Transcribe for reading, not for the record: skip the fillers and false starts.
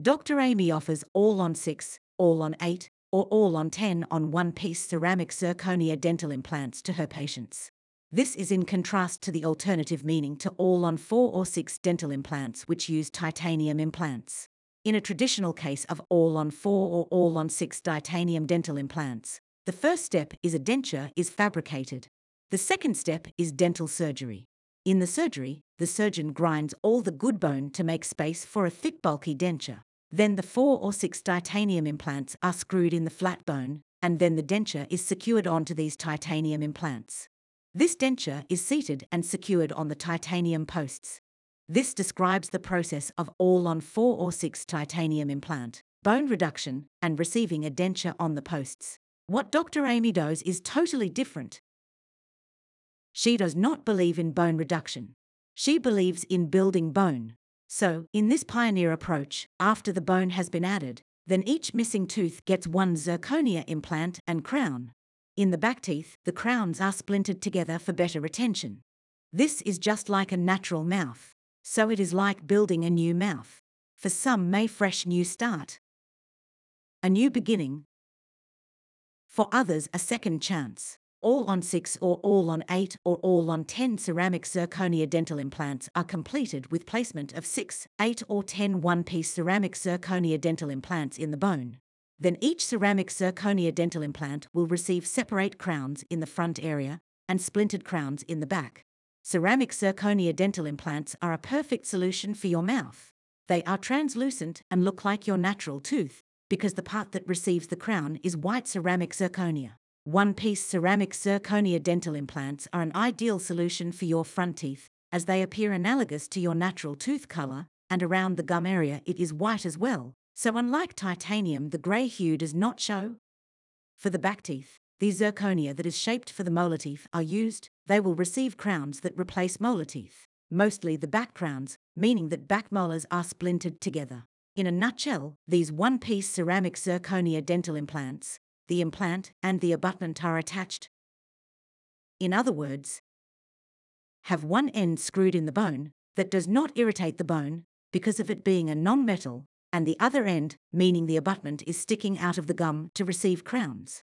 Dr. Amy offers all on 6, all on 8, or all on 10 on one-piece ceramic zirconia dental implants to her patients. This is in contrast to the alternative meaning to all on 4 or 6 dental implants which use titanium implants. In a traditional case of all on 4 or all on 6 titanium dental implants, the first step is a denture is fabricated. The second step is dental surgery. In the surgery, the surgeon grinds all the good bone to make space for a thick bulky denture. Then the 4 or 6 titanium implants are screwed in the flat bone, and then the denture is secured onto these titanium implants. This denture is seated and secured on the titanium posts. This describes the process of all on 4 or 6 titanium implant, bone reduction, and receiving a denture on the posts. What Dr. Amy does is totally different. She does not believe in bone reduction. She believes in building bone. So, in this pioneer approach, after the bone has been added, then each missing tooth gets one zirconia implant and crown. In the back teeth, the crowns are splintered together for better retention. This is just like a natural mouth. So it is like building a new mouth. For some may fresh new start. A new beginning. For others a second chance. All on 6 or all on 8 or all on 10 ceramic zirconia dental implants are completed with placement of 6, 8 or 10 one-piece ceramic zirconia dental implants in the bone. Then each ceramic zirconia dental implant will receive separate crowns in the front area and splintered crowns in the back. Ceramic zirconia dental implants are a perfect solution for your mouth. They are translucent and look like your natural tooth, because the part that receives the crown is white ceramic zirconia. One-piece ceramic zirconia dental implants are an ideal solution for your front teeth, as they appear analogous to your natural tooth color, and around the gum area it is white as well, so unlike titanium the grey hue does not show. For the back teeth, the zirconia that is shaped for the molar teeth are used. They will receive crowns that replace molar teeth, mostly the back crowns, meaning that back molars are splintered together. In a nutshell, these one-piece ceramic zirconia dental implants, the implant and the abutment are attached. In other words, have one end screwed in the bone that does not irritate the bone because of it being a non-metal, and the other end, meaning the abutment, is sticking out of the gum to receive crowns.